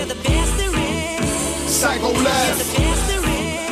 You're the best there is. Psycho Last. You're the best there is.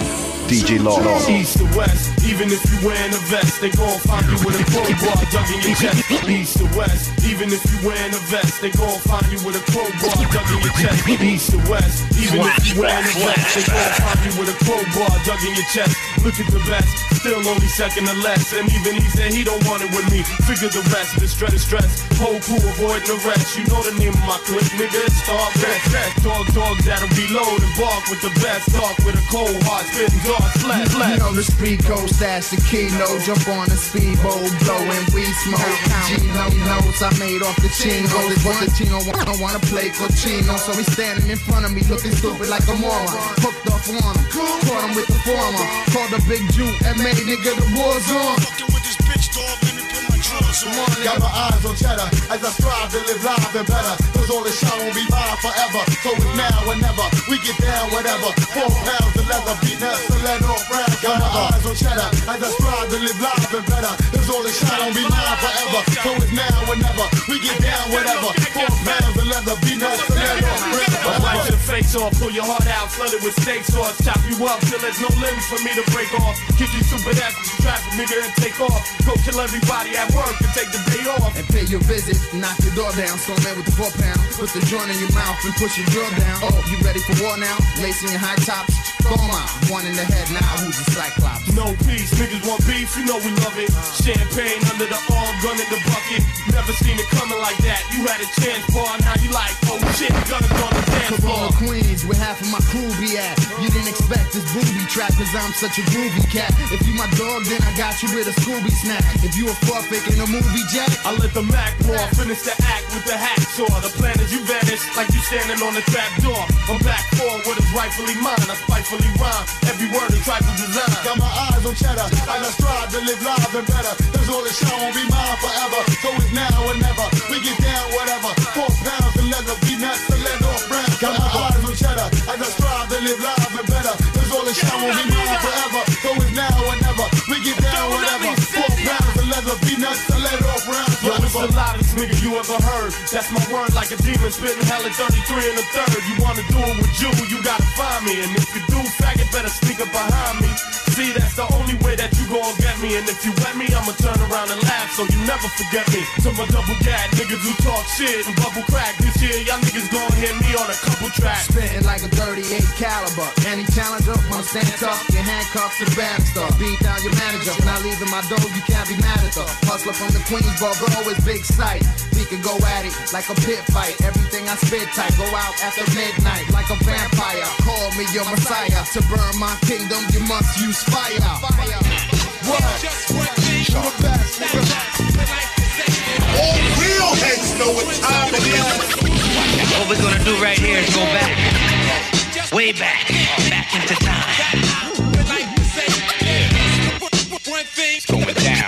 DJ Law. East to west, even if you wearing a vest, they gon' find you with a crowbar dug in your chest. East to west, even if you wearing a vest, they gon' find you with a crowbar dug in your chest. East to west, even if you wearing a vest, they gon' find you with a crowbar dug in your chest. Look at the best, still only second or less, and even he said he don't want it with me. Figure the rest, distress, stress, whole crew avoiding the rest. You know the name of my clique, nigga, it's Star Best. Dogs that'll reload and bark with the best. Talk with a cold heart, spitting dark. Flat. You know the speed code, stash the kilo, jump on the speedboat, blowing weed smoke. Gino knows I made off the chingos, but the Chino don't wanna play cochino, so he's standing in front of me looking stupid like a moron. Hooked up on him, caught him with the forearm, called the big Jew and made nigga the war's on. Fucking with this bitch, dog, let me put my drugs on. Got my eyes on cheddar as I strive to live live and better. Cause all this shit won't be mine forever. So it's now or never. We get down whatever. 4 pounds of leather, beat nuts and let off round. Got my eyes on cheddar as I strive to live live and better. Cause all this shit won't be mine forever. So it's now or never. We get down whatever. 4 pounds of leather, beat nuts and let off round. Wipe your face off, pull your heart out, flood it with steak sauce. Chop you up till there's no limbs for me to break off. Kick you super after the traffic, nigga, and take off. Go kill everybody at work and take the day off. And pay your visit, knock your door down. Storm in with the 4 pound. Put the joint in your mouth and push your jaw down. Oh, you ready for war now? Lacing your high tops, throw 'em out. One in the head now, who's the Cyclops? No peace, niggas want beef, you know we love it. Champagne under the arm, gun in the bucket. Never seen it coming like that. You had a chance, boy, now you like, oh shit, gun is on the dance floor. From Queens, where half of my crew be at. You didn't expect this booby trap, cause I'm such a groovy cat. If you my dog, then I got you with a Scooby snack. If you a fuck faking a movie jack, I let the Mac pour, finish the act with the hacksaw. The plan is you vanish like you standing on the trap door. I'm back for what is rightfully mine. I spitefully rhyme. Every word is trifle design. Got my eyes on cheddar as I strive to live live and better. Cause all this shit won't be mine forever. So it's now or never. We get down whatever. 4 pounds of leather, beat nuts and let off brown. Got my eyes on cheddar as I strive to live live and better. Cause all this shit won't be mine forever. So it's now or never. We get down whatever. 4 pounds of leather, beat nuts and let off brown. Yo, it's the loudest nigga you ever heard. That's my word like a demon spitting hell at 33 and a third. You wanna do it with you gotta find me. And if you do, faggot better sneak up behind me. See, that's the only way that you gon' get me. And if you let me, I'ma turn around and laugh so you never forget me. To my double gag niggas who talk shit and bubble crack. This year, y'all niggas gon' hear me on a couple tracks. spitting like a 38 caliber. Any challenger, wanna stand tough, get handcuffed to the banister. Beat down your manager, not leaving my door, you can't be mad at her. Hustler from the Queensboro, bro, is big sight. We can go at it like a pit fight. Everything I spit tight, go out after midnight like a vampire. Call me your messiah. To burn my kingdom, you must use fire. What? All real heads know what time it is. What we're gonna do right here is go back, way back into time. It's going down.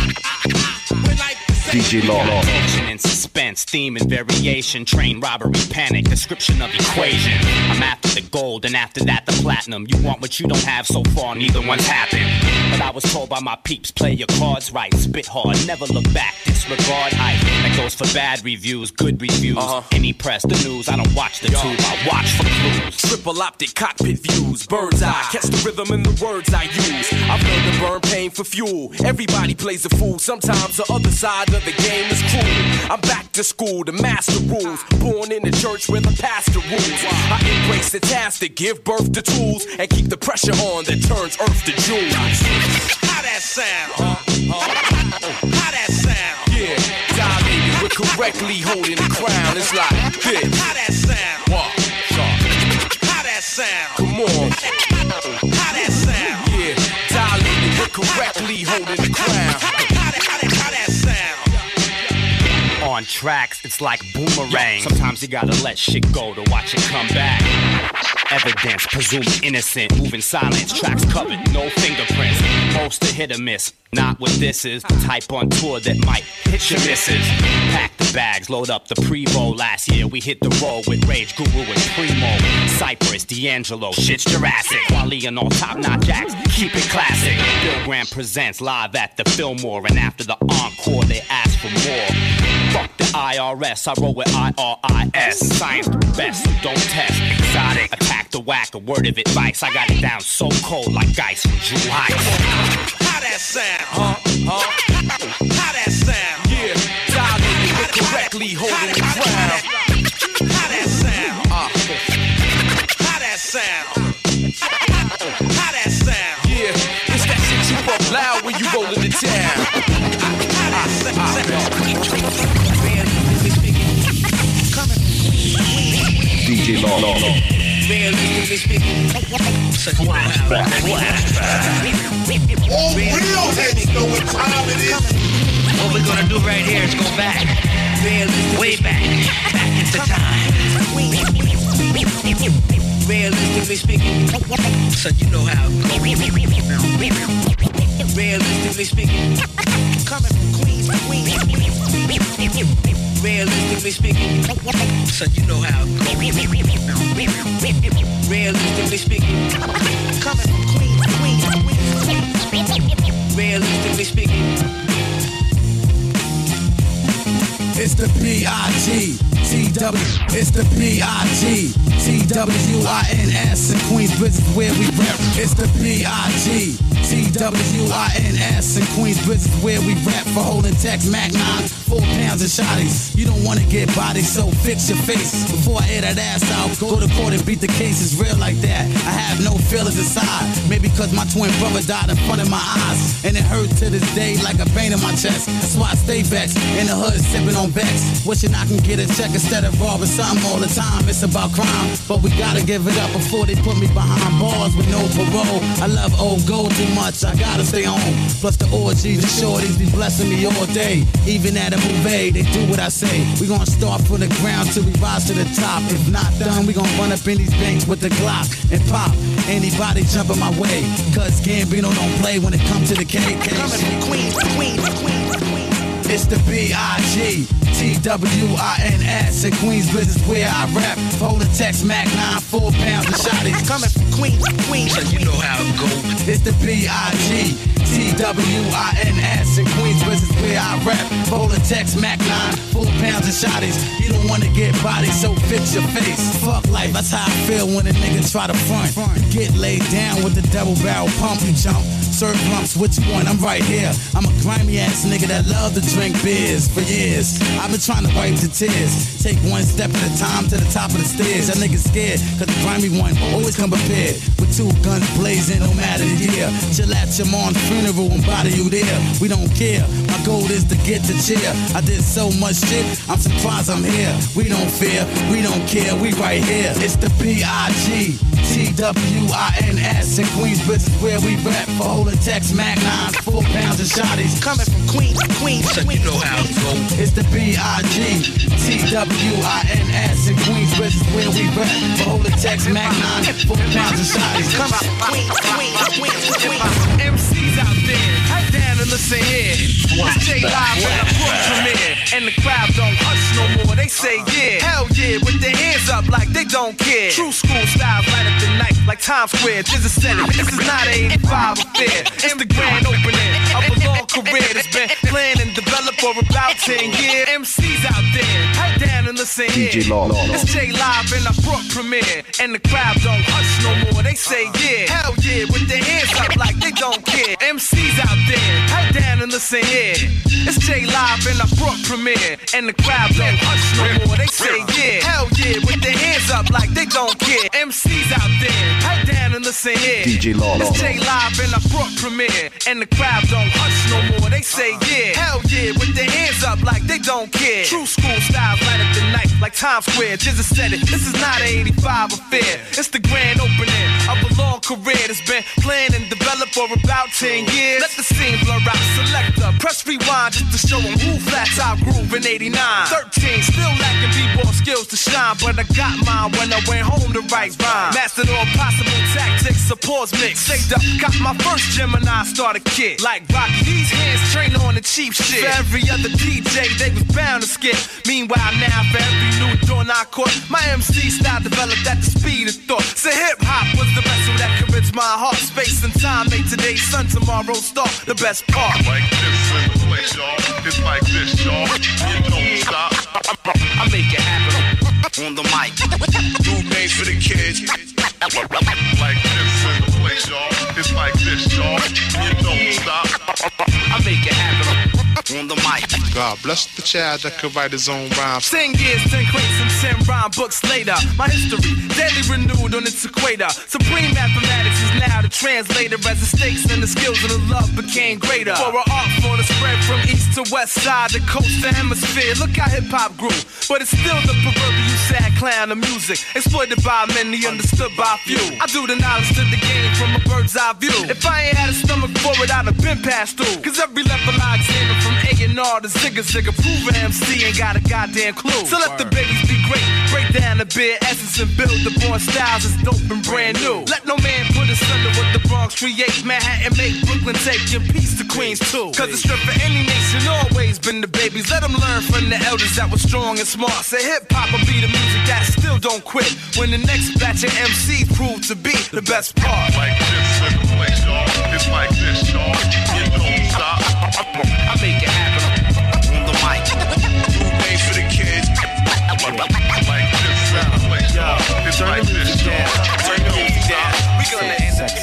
DJ Law. Tension and suspense, theme and variation, train robbery, panic, description of equation. I'm after the gold and after that the platinum. You want what you don't have, so far neither one's happened. But I was told by my peeps, play your cards right, spit hard, never look back, disregard hype. That goes for bad reviews, good reviews. Any press, the news, I don't watch the tube, I watch for clues. Triple optic cockpit views, bird's eye, catch the rhythm in the words I use. I've learned to burn pain for fuel. Everybody plays a fool, sometimes the other side of the game is cruel. I'm back to school, the master rules. Born in the church where the pastor rules. I embrace the task to give birth to tools and keep the pressure on that turns earth to jewels. How that sound? How that sound? Yeah, dilated with correctly holding the crown. It's like this. How that sound? What? How that sound? Come on. How that sound? Yeah, dilated with correctly holding the crown. How that sound? On tracks, it's like boomerang. Sometimes you gotta let shit go to watch it come back. Evidence, presumed innocent, moving silence, tracks covered, no fingerprints. Most a hit or miss, not what this is. The type on tour that might hit your misses. Pack the bags, load up the Prevost. Last year we hit the road with Rage Guru and Primo. Cypress, D'Angelo, shit's Jurassic. Wally and all top-notch acts, keep it classic. Bill Graham presents live at the Fillmore. And after the encore they ask for more. Fuck the IRS, I roll with IRIS. Science the best, so don't test. Attack the whack, a word of advice. I got it down so cold like ice from Drew Ice. How that sound? How that sound? Yeah, dilated but correctly holding the crown. How that sound? How that sound? How that sound? Yeah, it's that shit you pump loud when you roll into town. How that sound? DJ Law. All real heads know what time it is. What we're gonna do right here is go back, way back into time. Realistically speaking, so you know how it goes. Realistically speaking, coming from Queens. Realistically speaking, so you know how it goes. Realistically speaking, coming from Queens. Realistically speaking. It's the P-I-G-T-W. It's the P-I-G-T-W-I-N-S. In Queensbridge is where we rap. It's the P-I-G-T-W-I-N-S. In Queensbridge is where we rap. For holding Tex Mac 9, 4 pounds of shotties. You don't wanna get bodied, so fix your face. Before I air that ass out, go to court and beat the case. It's real like that. I have no feelings inside. Maybe cause my twin brother died in front of my eyes. And it hurts to this day like a pain in my chest. That's why I stay vexed. In the hood sipping on Bex. Wishing I can get a check instead of robbing something all the time. It's about crime, but we gotta give it up before they put me behind bars with no parole. I love old gold too much, I gotta stay home. Plus the orgies, the shorties be blessing me all day. Even at a movie, they do what I say. We gonna start from the ground till we rise to the top. If not done, we gonna run up in these banks with the Glock and pop anybody jumping my way. Cause Gambino don't play when it comes to the KK. Coming from Queens. It's the B-I-G-T-W-I-N-S. In Queensbridge is where I rap. Holding Tex Mac 9, 4 pounds of shotties. Coming from Queens. So you know how it goes. It's the B-I-G-T-W-I-N-S. In Queensbridge is where I rap. Holding Tex Mac 9, 4 pounds of shotties. You don't wanna get bodied, so fix your face. Fuck life, that's how I feel when a nigga try to front. You get laid down with the double barrel pump, you jump. Serve lumps, what you want? I'm right here. I'm a grimy ass nigga that love to drink beers for years. I've been trying to wipe the tears. Take one step at a time to the top of the stairs. That nigga scared, cause the grimy one always come prepared. With 2 guns blazing, no matter the year. Chill at your mom's funeral and body you there. We don't care, my goal is to get the cheer. I did so much shit, I'm surprised I'm here. We don't fear, we don't care, we right here. It's the P-I-G-T-W-I-N-S. In Queensbridge is where we rap. For holding Tex Mac 9, 4 pounds of shotties. Coming from Queens. So you know how it goes. It's the B-I-G-T-W-I-N-S. In Queensbridge is where we rap. For holding Tex Mac 9, 4 pounds of shotties. Coming from Queens. MCs out there, hot down and listen here. It's J Live when the book premiere. And the crowd don't hush no more, they say yeah. Hell yeah, with their hands up like they don't care. True school style, right up the night like Times Square. Just a setting, this is not an 85 affair. It's the grand opening of a long career that's been planned and developed for about 10 years. MCs out there, hot down and listen here. It's J Live and our Brook premiere. And the crowd don't hush no more, they say yeah. Hell yeah, with their hands up like they don't care. MCs out there, hot down and listen here. It's J Live and our Brook premiere. And the crowd don't hush no more, they say yeah. Hell yeah, with their hands up like they don't care. MCs out there, hot down and listen here. It's J Live and our Brook premiere. And the crowd don't hush no more, they say yeah. Hell yeah, with their hands up like they don't care. True school style, light up the night like Times Square. Jizza said it, this is not an 85 affair. It's the grand opening of a long career that's been planned and developed for about 10 years. Let the scene blur out, selector, press rewind just to show them who flats out groove in 89. 13, still lacking b-ball skills to shine, but I got mine when I went home to write rhyme. Mastered all possible tactics, supports mix. Saved up, got my first Gemini starter kit. Like Rocky, these hands train on the cheap shit. For every other DJ, they was bound to skip. Meanwhile, now for every new door I caught, my MC style developed at the speed of thought. So hip hop was the vessel that could rid my heart. Space and time made today's sun, tomorrow's star. The best part. Like this in the place, y'all. It's like this, y'all. You don't stop. I make it happen on the mic. New names for the kids. Like this in the place, y'all. It's like this, y'all. You don't stop. I make it happen on the mic. God bless the child that could write his own rhymes. 10 years, 10 crates, and 10 rhyme books later. My history, daily renewed on its equator. Supreme mathematics is now the translator as the stakes and the skills of the love became greater. For an art form to spread from east to west side, the coast to hemisphere. Look how hip-hop grew. But it's still the proverbial sad clown of music. Exploited by many, understood by few. I do the knowledge to the game from a bird's eye view. If I ain't had a stomach for it, I'd have been passed through. Cause every level I examine from A&R to Zigga Zigga, prove an MC ain't got a goddamn clue. So let the babies be great, break down the bare essence and build the born styles that's dope and brand new. Let no man put us under what the Bronx creates. Manhattan make Brooklyn take in peace to Queens too. Cause the strength for any nation always been the babies. Let them learn from the elders that were strong and smart. Say hip-hop will be the music that still don't quit when the next batch of MCs prove to be the best part. Like this in the place, y'all. It's like this, y'all. You don't stop. I make it happen on the mic. New things for the kids. Like this in the place, y'all. It's like this, y'all. You don't stop. We gonna end the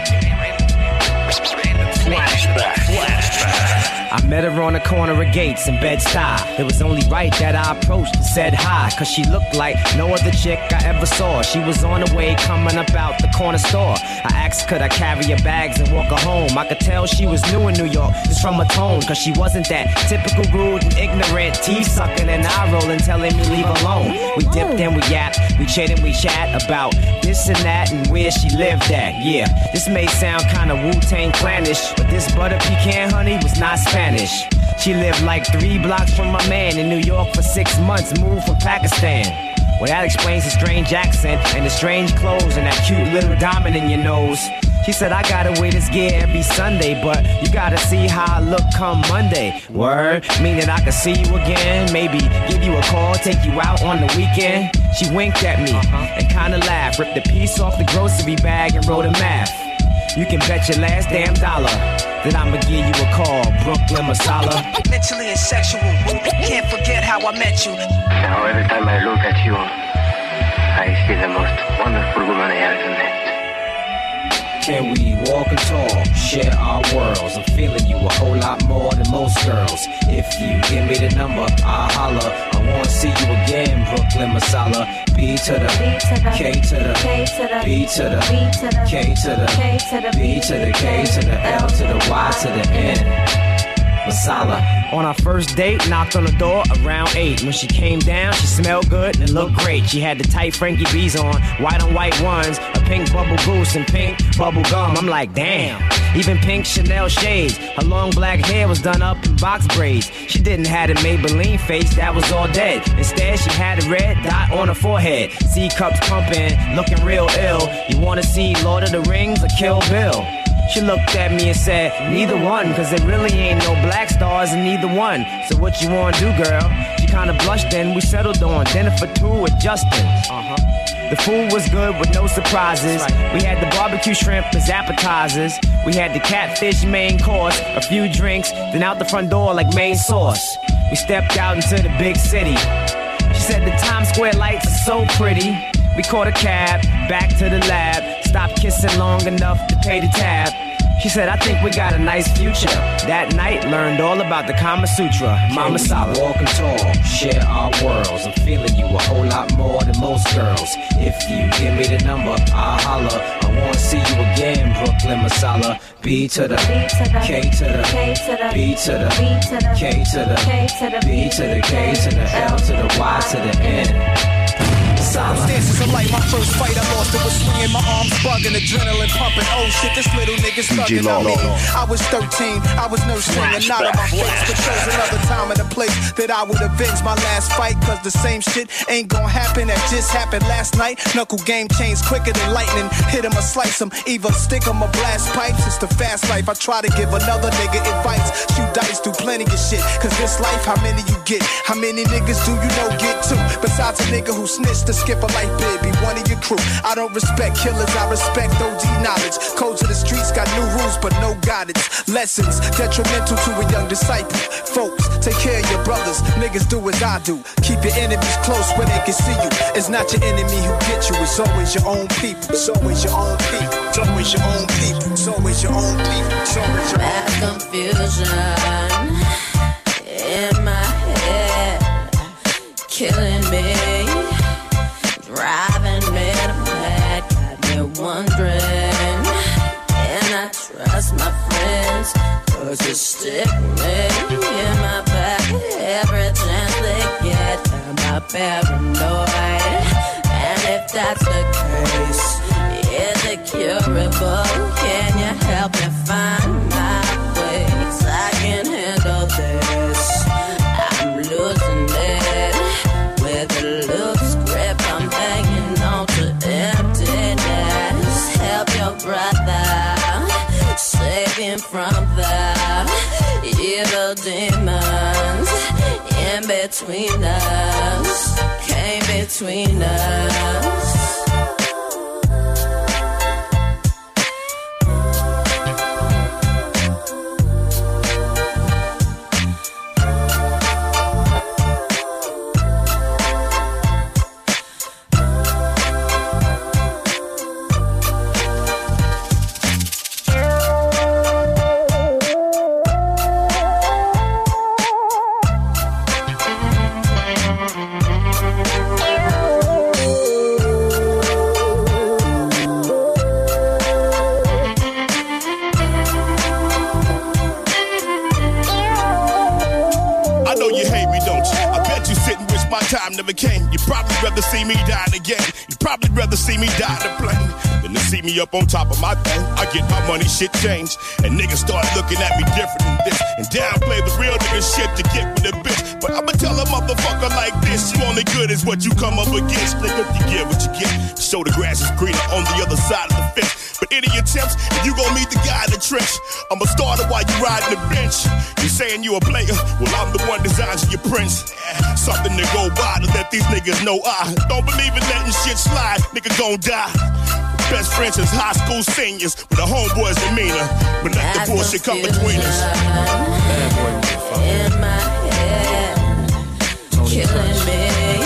I met her on the corner of Gates in Bed-Stuy. It was only right that I approached and said hi, cause she looked like no other chick I ever saw. She was on the way coming up out the corner store. I asked could I carry her bags and walk her home. I could tell she was new in New York just from her tone, cause she wasn't that typical rude and ignorant, teeth-sucking and eye-rolling telling me leave alone. We dipped and we yapped, we chit and we chat about this and that and where she lived at. Yeah, this may sound kinda Wu-Tang Clanish, but this butter pecan honey was not Spanish. She lived like 3 blocks from my man in New York for 6 months, moved from Pakistan. Well, that explains the strange accent and the strange clothes and that cute little diamond in your nose. She said, I gotta wear this gear every Sunday, but you gotta see how I look come Monday. Word, meaning I could see you again, maybe give you a call, take you out on the weekend. She winked at me and kinda laughed, ripped a piece off the grocery bag and wrote a math. You can bet your last damn dollar that I'ma give you a call, Brooklyn Masala. Mentally and sexual, can't forget how I met you. Now every time I look at you, I see the most wonderful woman I ever met. Can we walk and talk, share our worlds? I'm feeling you a whole lot more than most girls. If you give me the number, I'll holler. I wanna see you again, Brooklyn Masala. B to the K to the B to the K to the B to the K to the L to the Y to the N. Masala. On our first date, knocked on the door around 8. When she came down, she smelled good and looked great. She had the tight Frankie B's on white ones, a pink bubble goose and pink bubble gum. I'm like, damn. Even pink Chanel shades. Her long black hair was done up in box braids. She didn't have a Maybelline face, that was all dead. Instead, she had a red dot on her forehead. C cups pumping, looking real ill. You wanna see Lord of the Rings or Kill Bill? She looked at me and said, neither one, cause there really ain't no black stars in neither one. So what you wanna do, girl? She kinda blushed and we settled on dinner for 2 with Justin. The food was good with no surprises. We had the barbecue shrimp as appetizers. We had the catfish main course, a few drinks, then out the front door like main sauce. We stepped out into the big city. She said the Times Square lights are so pretty. We caught a cab, back to the lab. Stopped kissing long enough to pay the tab. She said, I think we got a nice future. That night, learned all about the Kama Sutra. Mama Sala. Walk and talk, share our worlds. I'm feeling you a whole lot more than most girls. If you give me the number, I'll holler. I wanna see you again, Brooklyn Masala. B to the K to the B to the K to the B to the K to the L to the Y to the N. Circumstances are like my first fight, I lost it, was swinging my arms, bugging, adrenaline pumping. Oh shit, this little nigga's thugging. I mean, I was 13, I was nursing a knot on my face, but chose another time and a place that I would avenge my last fight, cause the same shit ain't gonna happen that just happened last night. Knuckle game changed quicker than lightning, hit him or slice him, either stick him or blast pipes. It's the fast life, I try to give another nigga advice. Shoot dice, do plenty of shit, cause this life, how many you get? How many niggas do you know get to? Besides a nigga who snitched to skip a life bid, be one of your crew. I don't respect killers, I respect OG knowledge. Codes of the streets got new rules, but no guidance. Lessons detrimental to a young disciple. Folks, take care of your brothers. Niggas do as I do. Keep your enemies close where they can see you. It's not your enemy who gets you. It's always your own people. It's always your own people. It's always your own people. It's always your own people. It's always your own people. Confusion in my head, killing me, driving me mad, got me wondering, can I trust my friends? Cause you stick me in my back every chance they get. Am I paranoid? And if that's the case, is it curable? Can you help me find my ways? I can handle this. I'm losing it. With a loose grip, I'm hanging on to emptiness. Help your brother, save him from the evil demons in between us, came between us. Time never came. You'd probably rather see me die again. You'd probably rather see me die in a plane than to see me up on top of my thing. I get my money, shit changed, and niggas start looking at me different than this, and downplay the real nigga shit to get with a bitch. But I'ma tell a motherfucker like this: you only good as what you come up against. Nigga, you get what you get. So the grass is greener on the other side of the fence. But any attempts, if you gon' meet the guy in the trench, I'ma start it while you riding the bench. You saying you a player? Well, I'm the one designing your prince. Something to go by to let these niggas know I don't believe in letting shit slide. Nigga gon' die. Best friends since high school seniors with a homeboy's demeanor. But let the bullshit come between us. In my head, killing me,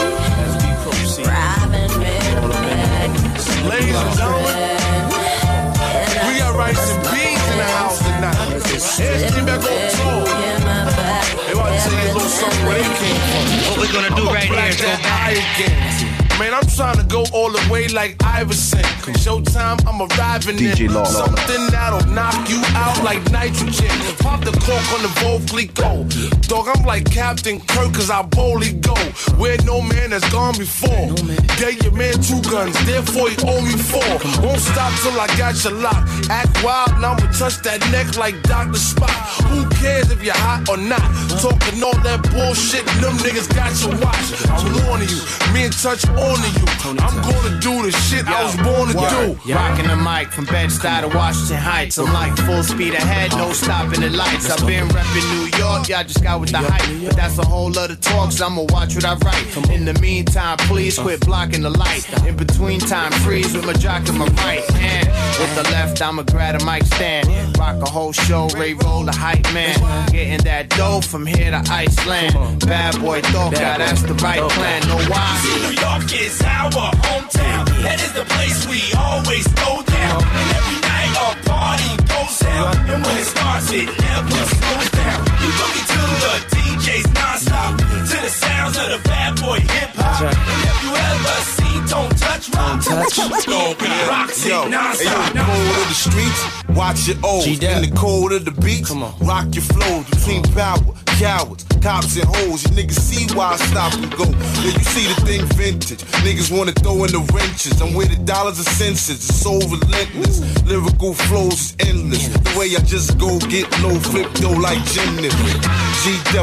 driving me mad. Ladies and gentlemen, we got rice and beans in the house tonight. Here's Team back on tour. They want to tell you a little something where they came from. What we're gonna do right here is go back again. Man, I'm trying to go all the way like Iverson. Showtime, I'm arriving in something that'll knock you out like nitrogen. Pop the cork on the Volclico. Dog, I'm like Captain Kirk, cause I boldly go where no man has gone before. Gave your man 2 guns, therefore you owe me 4. Won't stop till I got your lock. Act wild, and I'ma touch that neck like Dr. Spock. Who cares if you're hot or not? Talking all that bullshit, them niggas got your watch. I'm warning you, me and Touch on to you. I'm gonna do the shit I was born to do. Rocking the mic from Bed-Stuy to Washington Heights. I'm like full speed ahead, no stopping at lights. I've been repping New York, y'all just got with the hype. But that's a whole other talk, so I'ma watch what I write. In the meantime, please quit blocking the light. In between time, freeze with my jock in my right hand. With the left, I'ma grab a mic stand. Rock a whole show, Ray Roll the hype man. Getting that dough from here to Iceland. Bad boy thought, that's the right plan. No why. New York is our hometown. That is the place we always go down. And every night our party goes down. And when it starts, it never slows down. You looking to the DJs non-stop, to the sounds of the bad boy hip-hop. And if you ever see Don't Touch Rock, rocks it non-stop. In the cold of the streets, watch your O's. In the cold of the beats, rock your flows. Between power, cowards, cops and hoes. You niggas see why I stop and go. Yeah, you see the thing vintage. Niggas wanna throw in the wrenches. I'm where the dollars are senses. It's so relentless. Lyrical flows is endless. The way I just go get low, flip though like gymnast. G Depper,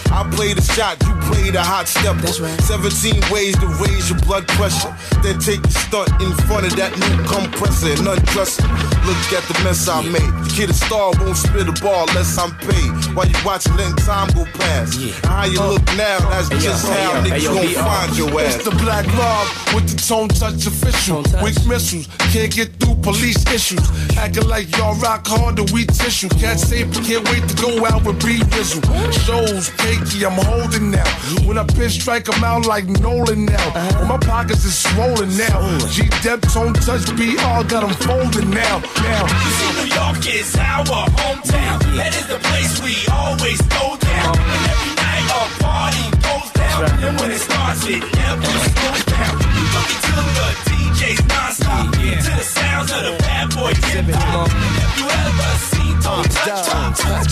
I play the shot, you play the hot stepper. That's right. 17 ways to raise your blood pressure. Then take a stunt in front of that new compressor and undress it. Look at the mess I made. The kid a star won't spit a ball unless I'm paid. While you watching, letting time go past. How you look now, that's just how niggas gon' find your ass. It's the Black Mob with the Tone Touch official. Weak missiles, can't get through police issues. Acting like y'all rock hard and we tissue. Can't say it, can't wait to go out with B-Rizzle. Shows, cakey, I'm holding now. When I pitch strike, I'm out like Nolan now. Well, my pockets is swollen now. G-Dep, Tone Touch, BR, got them folding now. You see, New York is our hometown. That is the place we always go down. And every night our party goes down. And when it starts, it never slows down. You look into the DJs non-stop. To the sounds of the bad boy hip-hop. Have you ever seen Tone Touch?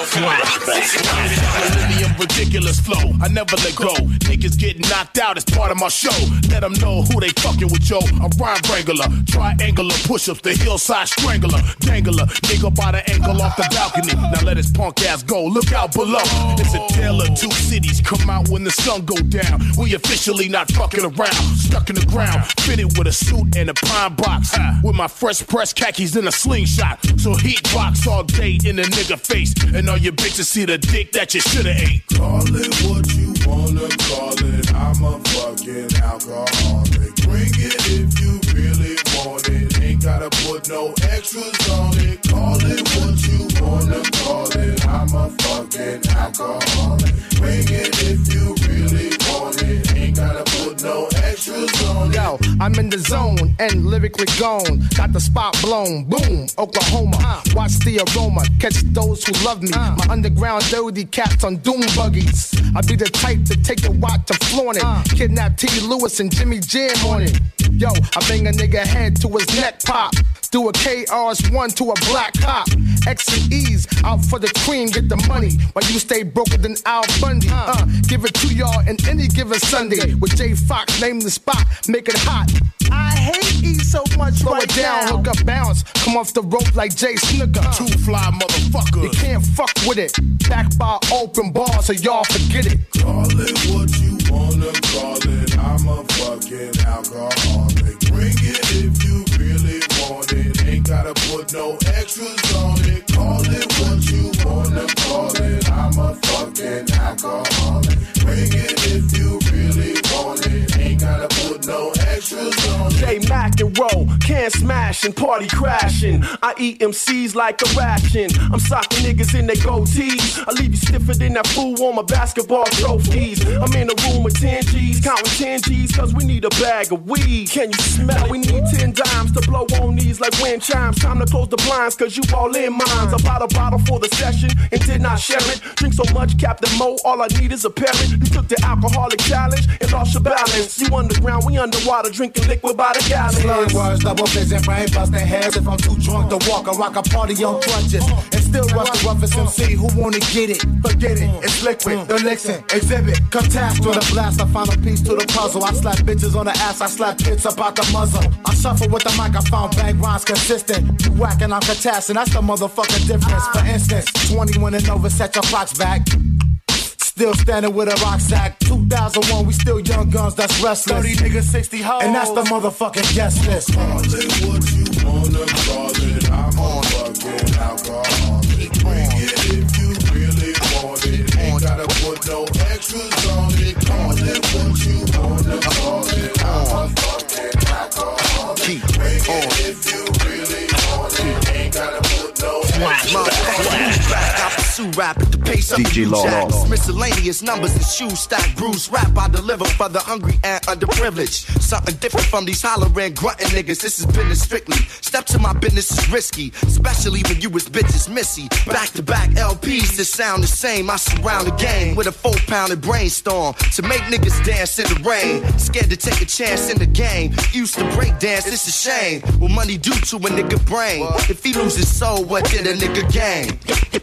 Millennium ridiculous flow, I never let go. Niggas get knocked out as part of my show. Let them know who they fucking with, yo. I'm Rhyme Wrangler, triangular push-ups, the hillside strangler, dangler, nigga by the angle off the balcony. Now let his punk ass go, look out below. It's a tale of two cities, come out when the sun go down. We officially not fucking around, stuck in the ground, fitted with a suit and a pine box, with my fresh press khakis in a slingshot. So heat box all day in a nigga face, and all your bitches see the dick that you shoulda ate. Call it what you wanna call it. I'm a fucking alcoholic. Bring it if you really want it. Ain't gotta put no extras on it. Call it what you wanna call it. I'm a fucking alcoholic. Bring it if you really want it. Ain't gotta put no extras on it. Yo, I'm in the zone and lyrically gone. Got the spot blown. Boom, Oklahoma. Watch the aroma. Catch those who love me. My underground dirty cats on doom buggies. I be the type to take the watch to flaunt it. Kidnap T. Lewis and Jimmy Jam on it. Yo, I bang a nigga head to his neck pop. Do a KRS-One to a black cop. X and E's out for the cream, get the money. While you stay broker than Al Bundy. Give it to y'all in any given Sunday. With J Fox, name the spot, make it hot. I hate E so much. Slow it down, hook up, bounce. Come off the rope like Jay Snooker. Two fly motherfuckers. You can't fuck with it. Back by open bar, so y'all forget it. Call it what you wanna call it. I'm a fucking alcoholic. Bring it if you really want it. Ain't gotta put no extras on it. Call it what you wanna call it. I'm a fucking alcoholic. Bring it if you really want it. Ain't gotta put no extras on it. J Mac and roll, can't smash and party crashing. I eat MCs like a ration. I'm socking niggas in their goatees. I leave you stiffer than that fool on my basketball trophies. I'm in a room with 10 G's, counting 10 G's, cause we need a bag of weed. Can you smell? We need 10 dimes to blow on these like wind chimes. Time to close the blinds, cause you all in mines. I bought a bottle for the session and did not share it. Drink so much, Captain Mo, all I need is a parrot. You took the alcoholic challenge and lost your balance. You underground, we underwater, drinking liquid by the gallon. Slurred words, double vision, brain busting heads. If I'm too drunk to walk, I rock a party on crutches. And still rush the roughest MC who wanna get it. Forget it, it's liquid, the Nixon, exhibit. Catastrophe, the blast, I find a piece to the puzzle. I slap bitches on the ass, I slap tits about the muzzle. I shuffle with the mic, I found bang rhymes consistent. You whacking, I'm catassin', that's the motherfucking difference. For instance, 21 and over, set your clocks back. Still standing with a rock sack. 2001, we still young guns, that's restless. 30 niggas, 60 hoes. And that's the motherfucking guest list. Call it what you wanna call it. I'm a fucking alcoholic. Bring it if you really want it. Ain't gotta put no extras on it. Call it what you wanna call it. I'm a fucking alcoholic. Bring it if you really want it. Ain't gotta put no extras on it. I pursue rap at the pace of DJ Jacks. Miscellaneous numbers and shoes stack. Bruce rap I deliver for the hungry and underprivileged. Something different from these hollering grunting niggas. This is business strictly. Step to my business is risky, especially when you was bitches missy. Back to back LPs that sound the same. I surround the game with a 4-pounded brainstorm to make niggas dance in the rain. Scared to take a chance in the game. Used to break dance, it's a shame. What money do to a nigga brain? If he lose his soul, what did a nigga gain?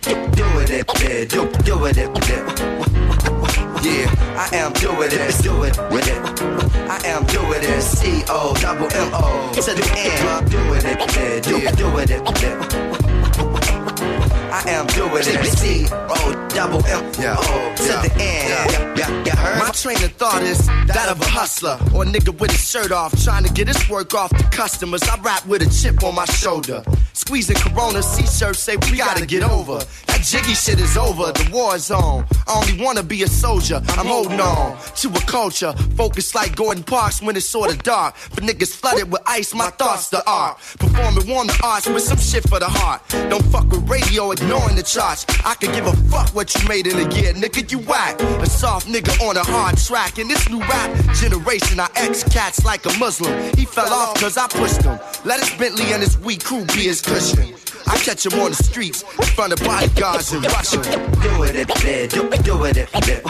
Do it, do it, yeah, I am doing it, do it with it. I am doing it, C-O-double-M-O to the end. Doing it, do it. I am doing it. C-O double M-O to the end. You heard? My train of thought is that of a hustler or a nigga with his shirt off, trying to get his work off to customers. I rap with a chip on my shoulder. Squeezing Corona, C-shirts say we gotta get over. That jiggy shit is over, the war is on. I only wanna be a soldier, I'm holding on to a culture. Focused like Gordon Parks when it's sorta dark. But niggas flooded with ice, my thoughts the art. Performing warm the arts with some shit for the heart. Don't fuck with radio, ignoring the charts. I could give a fuck what you made in a year, nigga, you whack. A soft nigga on a hard track. In this new rap generation, I ex-cats like a Muslim. He fell off cause I pushed him. Let his Bentley and his weak crew be his cushion. I catch him on the streets in front of bodyguards in Russia. Do it, do it.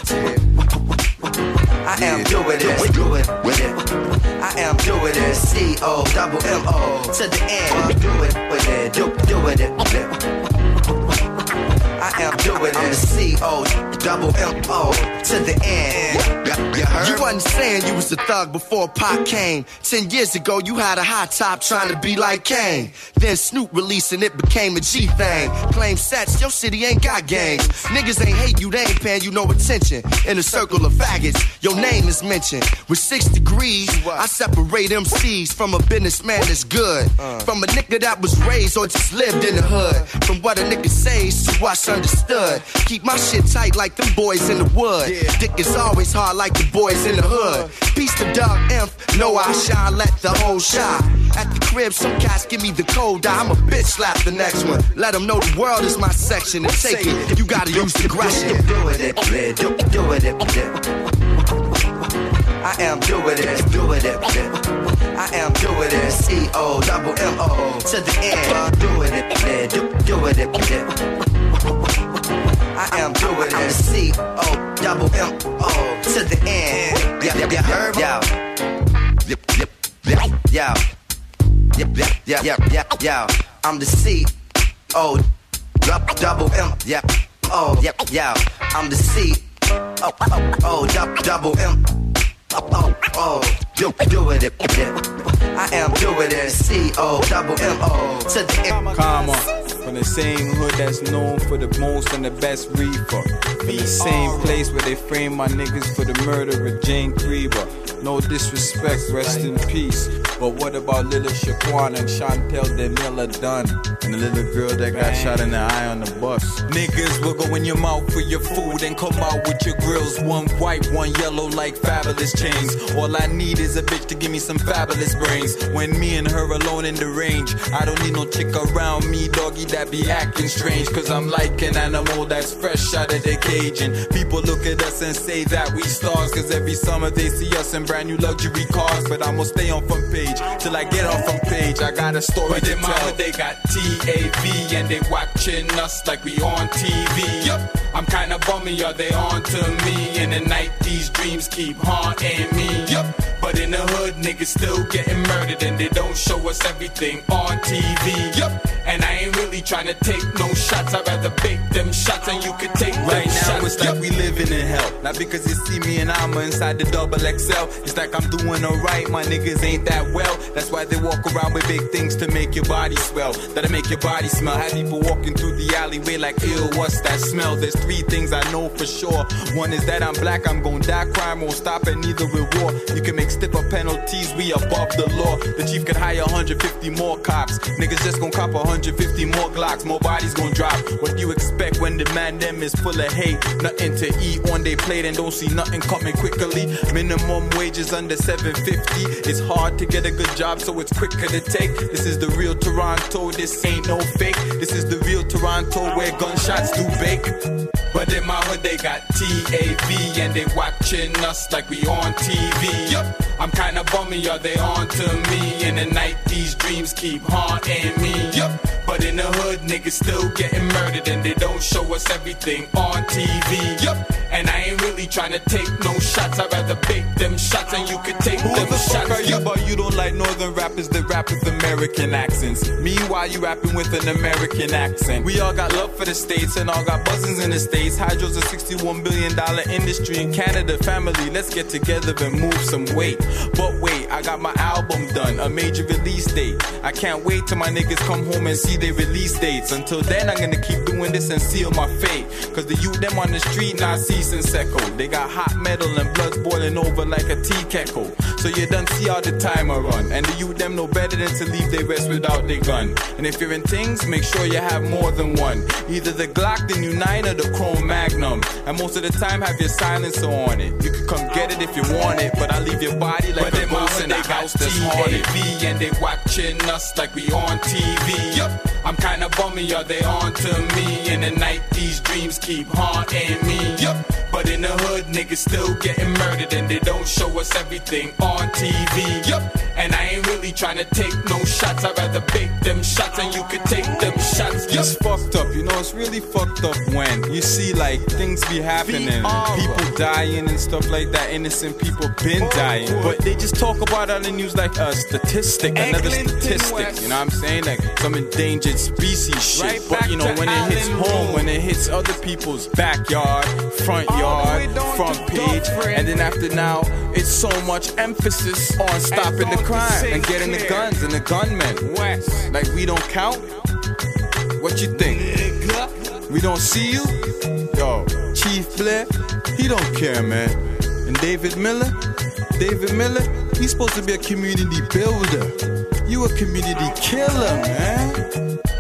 I am doing it, do it. I am doing it, C-O-double-M-O to the end. Do it with it, do it. I am doing it, C-O-double-M-O to the end. You heard? You wasn't saying you was a thug before Pac came. 10 years ago, you had a high top trying to be like Kane. Then Snoop releasing it became a G thing. Claim sets, your city ain't got gangs. Niggas ain't hate you, they ain't paying you no attention. In a circle of faggots, your name is mentioned. With 6 degrees, I separate MCs from a businessman that's good. From a nigga that was raised or just lived in the hood. From what a nigga says to what's understood. Keep my shit tight like them boys in the wood. Dick is always hard like the boys in the hood. Peace to Doug Inf, know I shine, let the whole shine. At the crib, some cats give me the cold eye. I'm a bitch slap the next one. Let them know the world is my section and take it. You gotta use aggression. Do it. I am doing it, do it. I am doing it, C-O-double-M-O to the end. Do it. I am doing it, C-O-double-M-O to the end. You heard? Yo. I'm the C-O-double-M-O. I'm the C-O-double-M. Do it. I am doing it. C-O-double-M-O to the end. Karma, from the same hood that's known for the most and the best reefer. From the same place where they frame my niggas for the murder of Jane Krieber. No disrespect, rest in peace. But what about little Shaquan and Chantel Demilla Dunn? And the little girl that got shot in the eye on the bus. Niggas will go in your mouth for your food and come out with your grills. One white, one yellow like fabulous chains. All I need is a bitch to give me some fabulous brains. When me and her alone in the range, I don't need no chick around me, doggy, that be acting strange. Cause I'm like an animal that's fresh out of the cage. And people look at us and say that we stars. Cause every summer they see us in brand new luxury cars. But I'ma stay on front page till I get off front page. I got a story to tell. They got TAV and they watching us like we on TV. Yup, I'm kinda bummy, are they on to me? In the night these dreams keep haunting me. Yup, but in the hood niggas still getting murdered and they don't show us everything on TV. Yup, and I ain't really trying to take no shots. I'd rather bake them shots and you could take right them now shots. It's like we living in hell. Not because you see me and I'm inside the double XL. It's like I'm doing alright, my niggas ain't that well. That's why they walk around with big things to make your body swell. That'll make your body smell. Have people walking through the alleyway like, ew, what's that smell? There's 3 things I know for sure. One is that I'm black, I'm gon' die. Crime won't stop and neither will war. You can make stiffer penalties, we above the law. The chief could hire 150 more cops. Niggas just gon' cop 150 more Glocks. More bodies gon' drop. What you expect when the man them is full of hate? Nothing to eat on they plate and don't see nothing coming quickly. Minimum wages under $7.50. It's hard to get a good job, so it's quicker to take. This is the real Toronto, this ain't no fake. This is the real Toronto where gunshots do bake. But in my hood they got TAV and they watching us like we on TV. Yup, I'm kinda bummy, are they on to me? In the night these dreams keep haunting me. Yup, but in the hood niggas still getting murdered and they don't show us everything on TV. Yup, and I ain't really trying to take no shots. I'd rather bake them shots and you could take them shots. Fuck are you, but you don't like northern rappers that rap with American accents. Meanwhile you rapping with an American accent. We all got love for the States and all got buzzings in the States. Hydro's a $61 billion industry in Canada. Family, let's get together and move some weight. But wait, I got my album done, a major release date. I can't wait till my niggas come home and see their release dates. Until then, I'm gonna keep doing this and seal my fate. Cause the youth them on the street not cease and secco. They got hot metal and blood's boiling over like a tea kettle. So you done see how the timer run. And the youth them know better than to leave their rest without their gun. And if you're in things, make sure you have more than one. Either the Glock, the new 9 or the Chrome Magnum. And most of the time have your silencer on it. You can come get it if you want it, but I leave your body like a ghost in the house that's haunted. And they watching us like we on TV. Yup, I'm kinda bummy, are they on to me? In the night, these dreams keep haunting me. Yup, but in the hood, niggas still getting murdered, and they don't show us everything on TV. Yup, and I ain't really trying to take no shots. I'd rather bake them shots, and you could take them shots. Yup. It's fucked up, you know, it's really fucked up when you see like things be happening, people dying and stuff like that. Innocent people been dying, but they just talk about it on the news like a statistic, another statistic. You know what I'm saying? Like some endangered species shit. But you know, when it hits home, when it hits other people's backyard, front yard, front page, and then after now, it's so much emphasis on stopping the crime and getting the guns and the gunmen. Like we don't count? What you think? We don't see you? Yo, Chief Blair, he don't care, man. And David Miller, he's supposed to be a community builder. You a community killer, man.